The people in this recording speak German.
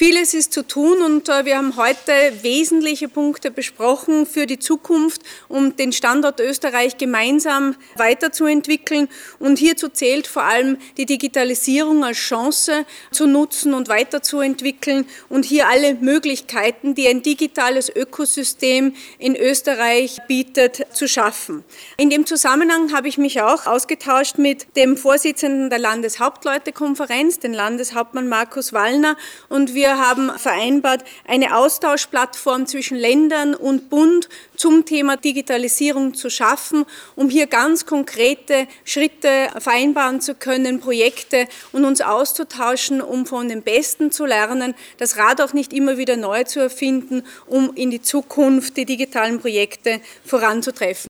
Vieles ist zu tun und wir haben heute wesentliche Punkte besprochen für die Zukunft, um den Standort Österreich gemeinsam weiterzuentwickeln. Und hierzu zählt vor allem die Digitalisierung als Chance zu nutzen und weiterzuentwickeln und hier alle Möglichkeiten, die ein digitales Ökosystem in Österreich bietet, zu schaffen. In dem Zusammenhang habe ich mich auch ausgetauscht mit dem Vorsitzenden der Landeshauptleutekonferenz, den Landeshauptmann Markus Wallner, und wir haben vereinbart, eine Austauschplattform zwischen Ländern und Bund zum Thema Digitalisierung zu schaffen, um hier ganz konkrete Schritte vereinbaren zu können, Projekte und uns auszutauschen, um von den Besten zu lernen, das Rad auch nicht immer wieder neu zu erfinden, um in die Zukunft die digitalen Projekte voranzutreiben.